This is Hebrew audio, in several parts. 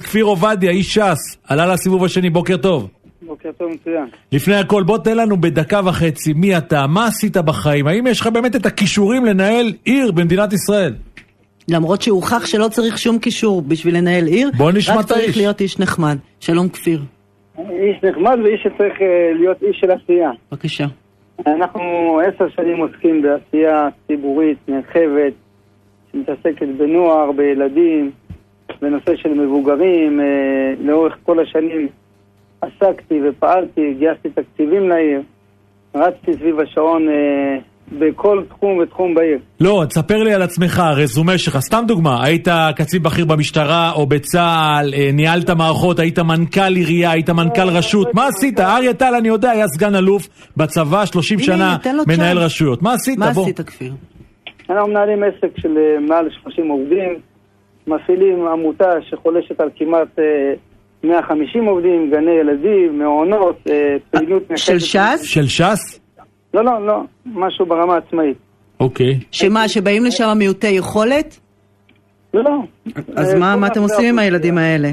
כפיר עובדיה, איש ש"ס, עלה לסיבוב השני, בוקר טוב. בוקר טוב, מצוין. לפני הכל, בוא תן לנו בדקה וחצי, מי אתה, מה עשית בחיים, האם יש לך באמת את הכישורים לנהל עיר במדינת ישראל? למרות שהוכח שלא צריך שום קישור בשביל לנהל עיר, בוא נשמע את האיש. רק צריך להיות איש נחמד. שלום כפיר. איש נחמד ואיש שצריך להיות איש של עשייה. בבקשה. אנחנו 10 שנים עוסקים בעשייה ציבורית נרחבת, שמתעסקת בנוער, בילדים, בנושא של מבוגרים. לאורך כל השנים עסקתי ופעלתי, גייסתי תקציבים לעיר, רצתי סביב השעון בכל תחום ותחום בעיר. לא, תספר לי על עצמך, הרזומה שלך, סתם דוגמה, היית קצין בכיר במשטרה או בצה"ל, ניהלת מערכות, היית מנכ"ל עירייה, היית מנכ"ל רשות, מה עשית? אריה טל, אני יודע, היה סגן אלוף בצבא, 30 שנה מנהל רשויות. מה עשית? מה עשית, כפיר? אנחנו מנהלים עסק של מעל 30 עובדים, מפעילים עמותה שחולשת על כמעט 150 עובדים, גני ילדים, מעונות, פעילות של ש"ס? של ש"ס? לא, משהו ברמה עצמאית. אוקיי. שמה, שבאים לשם מיעוטי יכולת? לא. אז מה אתם עושים עם הילדים האלה?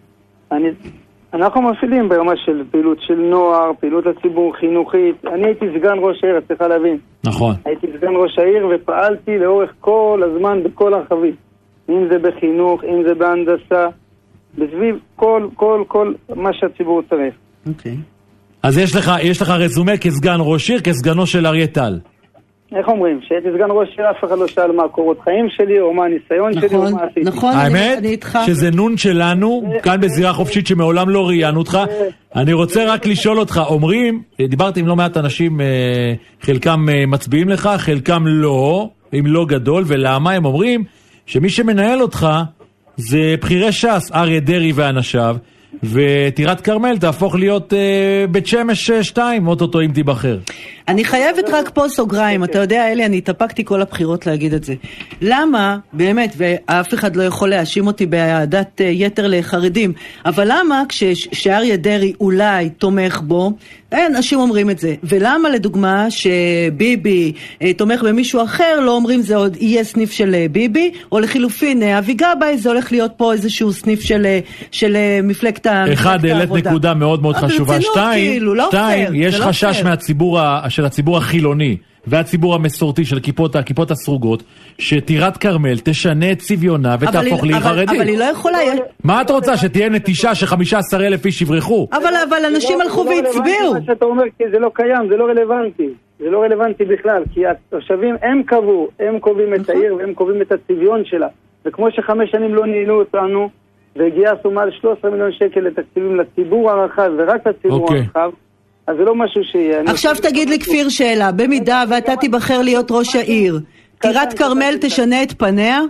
אנחנו מפעילים ברמה של פעילות של נוער, פעילות לציבור חינוכית. אני הייתי סגן ראש העיר, צריכה להבין. נכון. הייתי סגן ראש העיר ופעלתי לאורך כל הזמן בכל הרחבים. אם זה בחינוך, אם זה בהנדסה, בסביב כל מה שהציבור צריך. אוקיי. אז יש לך רזומה כסגן ראש עיר, כסגנו של אריה טל. איך אומרים? שהייתי סגן ראש עיר, אף אחד לא שאל מה קורות חיים שלי, או מה הניסיון שלי, או מה עשיתי. נכון, האמת, אני איתך. שזה נון שלנו, כאן בזירה חופשית שמעולם לא ראיינו אותך. אני רוצה רק לשאול אותך, אומרים, דיברתי עם לא מעט אנשים, חלקם מצביעים לך, חלקם לא, אם לא גדול, ולמה הם אומרים שמי שמנהל אותך זה בחירי ש"ס, אריה דרעי ואנשיו, וטירת כרמל תהפוך להיות בית שמש 2, אוטוטו אם תיבחר. אני חייבת רק פה סוגריים, אתה יודע אלי, אני התאפקתי כל הבחירות להגיד את זה. למה, באמת, ואף אחד לא יכול להאשים אותי בעדת יתר לחרדים, אבל למה כשאריה דרעי אולי תומך בו, אנשים אומרים את זה, ולמה לדוגמה שביבי תומך במישהו אחר, לא אומרים זה עוד יהיה סניף של ביבי, או לחילופין, אבי גבאי זה הולך להיות פה איזשהו סניף של מפלגת העבודה. אחד, העלית נקודה מאוד מאוד חשובה. 2, יש חשש של הציבור החילוני והציבור המסורתי של הכיפות הסרוגות, שטירת כרמל תשנה את צביונה ותהפוך לעיר חרדית. אבל היא לא יכולה. מה את רוצה, שתהיה נטישה ש15,000 איש יברחו? אבל אנשים הלכו והצביעו. מה שאתה אומר, כי זה לא קיים, זה לא רלוונטי. זה לא רלוונטי בכלל, כי התושבים הם קובעים את העיר והם קובעים את הצביון שלה. וכמו ש5 שנים לא ניהלו אותנו, והגייסו מעל 13 מיליון שקל לתקציבים לציבור הרחב, ורק לציבור הרחב, אז זה לא משהו שיהיה. עכשיו תגיד לי כפיר שאלה, במידה ואתה תיבחר להיות ראש העיר, טירת כרמל תשנה את פניה?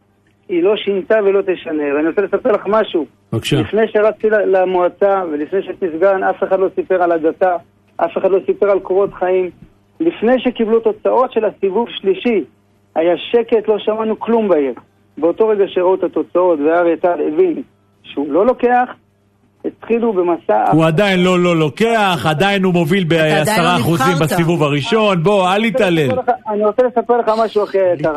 היא לא שינתה ולא תשנה, ואני רוצה לספר לך משהו. בבקשה. לפני שרצתי למועצה, ולפני שתסגן, אף אחד לא סיפר על הדתה, אף אחד לא סיפר על קורות חיים. לפני שקיבלו תוצאות של הסיבוב שלישי, היה שקט, לא שמענו כלום בעיר. באותו רגע שראו את התוצאות, ואריה טל הבין שהוא לא לוקח, התחילו במסע... הוא עדיין לא לוקח, עדיין הוא מוביל ב10% בסיבוב הראשון, בוא, אל תתעלל. אני רוצה לספר לך משהו אחר יקר,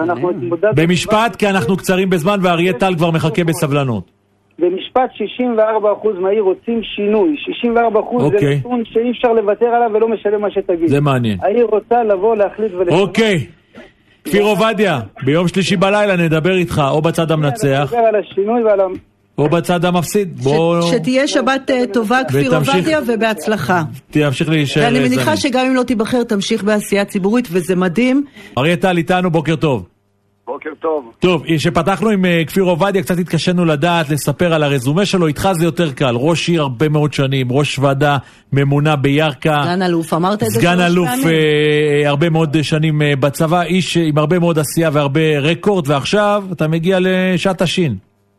במשפט, כי אנחנו קצרים בזמן, ואריה טל כבר מחכה בסבלנות. במשפט 64% מהעיר רוצים שינוי, 64% זה נתון שאי אפשר לוותר עליו ולא משלם מה שתגיד. זה מעניין. העיר רוצה לבוא להחליט ולשנות. אוקיי. כפיר עובדיה, ביום שלישי בלילה נדבר איתך, או בצד המנצח, נדבר על השינוי ועל או בצד המפסיד. שתהיה שבת טובה כפיר עובדיה ובהצלחה. תמשיך להישאר. ואני מניחה שגם אם לא תיבחר תמשיך בעשייה ציבורית וזה מדהים. אריה טל איתנו, בוקר טוב. בוקר טוב. טוב, שפתחנו עם כפיר עובדיה, קצת התקשנו לדעת, לספר על הרזומה שלו. איתך זה יותר קל, ראש עיר הרבה מאוד שנים, ראש ועדה ממונה בירקה, סגן אלוף, אמרת את זה סגן אלוף הרבה מאוד שנים בצבא, איש עם הרבה מאוד עשייה והרבה רקורד, ועכשיו אתה מגיע לשעת השין.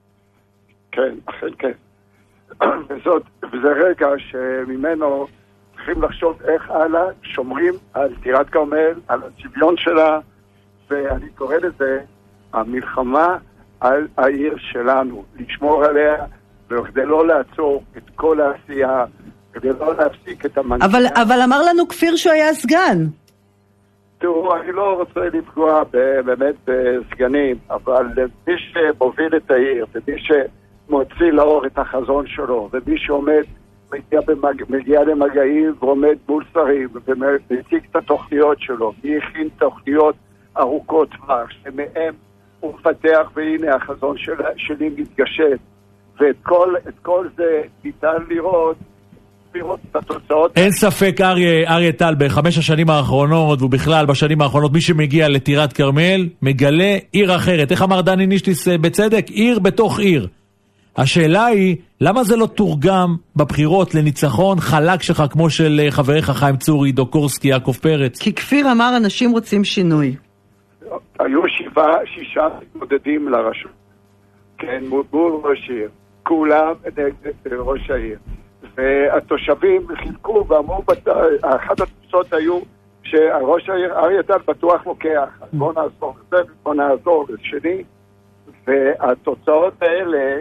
כן, אכן כן. וזה רגע שממנו צריכים לחשוב איך הלאה שומרים על טירת כרמל, על הצביון שלה, ואני קורא לזה המלחמה על העיר שלנו, לשמור עליה, וכדי לא לעצור את כל העשייה, כדי לא להפסיק את המנהיגה. אבל אמר לנו כפיר שהוא היה סגן. תראו, אני לא רוצה לפגוע באמת בסגנים, אבל מי שמוביל את העיר, ומי מוציא לאור את החזון שלו, ומי שעומד מגיע למגעים ועומד מול שרים ומציג את התוכניות שלו, מי הכין תוכניות ארוכות טווח שמהם הוא מפתח, והנה החזון שלי מתגשם, ואת כל זה ניתן לראות את התוצאות. אין ספק אריה טל ב5 השנים האחרונות ובכלל בשנים האחרונות מי שמגיע לטירת כרמל מגלה עיר אחרת. איך אמר דני נישטיס בצדק? עיר בתוך עיר. השאלה היא, למה זה לא תורגם בבחירות לניצחון חלק שלך כמו של חבריך חיים צורי, דוקורסקי, יעקב פרץ? כי כפיר אמר, אנשים רוצים שינוי. היו 6 מתמודדים לרשות. כן, מול ראש העיר. כולם נגד ראש העיר. והתושבים חילקו ואמרו, אחת התוצאות היו שהראש העיר אריה טל בטוח לוקח. בוא נעזור לזה, בוא נעזור לשני. והתוצאות האלה,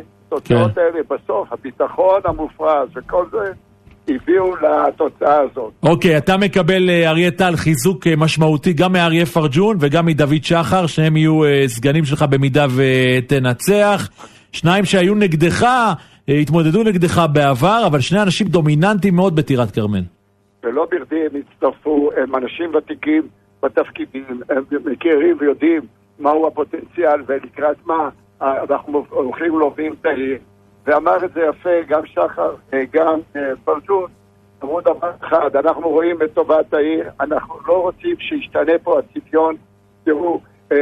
בסוף, הביטחון המופרז וכל זה, הביאו לתוצאה הזאת. אוקיי, אתה מקבל אריה טל חיזוק משמעותי גם מאריה פרג'ון וגם מדוד שחר, שניהם יהיו סגנים שלך במידה ותנצח. שניים שהיו נגדך, התמודדו נגדך בעבר, אבל שני אנשים דומיננטיים מאוד בטירת כרמל. ולא ברדי הם הצטרפו, הם אנשים ותיקים בתפקידים, הם מכירים ויודעים מהו הפוטנציאל ולקראת מה אנחנו הולכים להוביל את העיר. ואמר את זה יפה גם שחר, גם פרג'ון, אמרו דבר אחד, אנחנו רואים את טובת העיר, אנחנו לא רוצים שישתנה פה הצביון. תראו,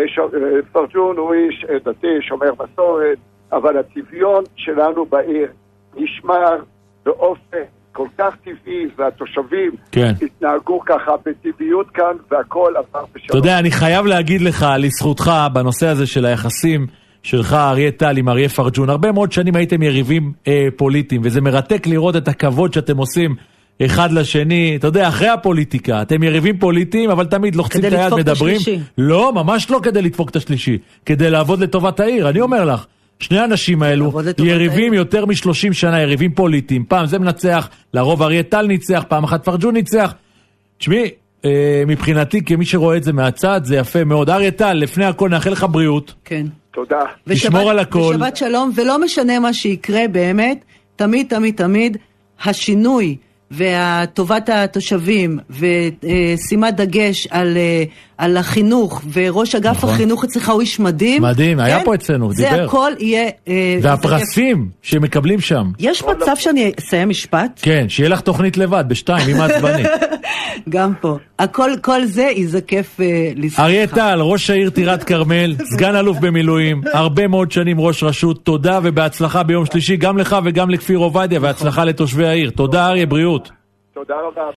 פרג'ון הוא איש דתי, שומר מסורת, אבל הצביון שלנו בעיר נשמר באופן כל כך טבעי, והתושבים התנהגו ככה בטבעיות כאן, והכל עבר בשלום. אתה יודע, אני חייב להגיד לך, לזכותך, בנושא הזה של היחסים שלך, אריה טל, עם אריה פרג'ון, הרבה מאוד שנים הייתם יריבים פוליטיים, וזה מרתק לראות את הכבוד שאתם עושים אחד לשני. אתה יודע, אחרי הפוליטיקה, אתם יריבים פוליטיים, אבל תמיד לוחצים את היד, מדברים. לא, ממש לא כדי לדפוק את השלישי, כדי לעבוד לטובת העיר. אני אומר לך, שני האנשים האלו יריבים יותר מ-30 שנה, יריבים פוליטיים. פעם זה מנצח, לרוב אריה טל ניצח, פעם אחת פרג'ון ניצח. תשמעי, מבחינתי, כמי שרואה את זה מהצד, זה יפה מאוד. אריה טל, לפני הכל נאחל לך בריאות. כן. תודה. תשמור על הכל. ושבת שלום, ולא משנה מה שיקרה באמת, תמיד, תמיד, תמיד, השינוי וטובת התושבים ושימת דגש על החינוך, וראש אגף החינוך אצלך הוא איש מדהים. מדהים, היה פה אצלנו, דיבר. זה הכל יהיה... והפרסים שמקבלים שם. יש מצב שאני אסיים משפט? כן, שיהיה לך תוכנית לבד, ב2, עם העצבני. גם פה. כל זה יזקף לזכותך. אריה טל, ראש העיר טירת כרמל, סגן אלוף במילואים, הרבה מאוד שנים ראש רשות, תודה ובהצלחה ביום שלישי, גם לך וגם לכפיר עובדיה, והצלחה לתושבי העיר. תודה אריה, בריאות. תודה רבה.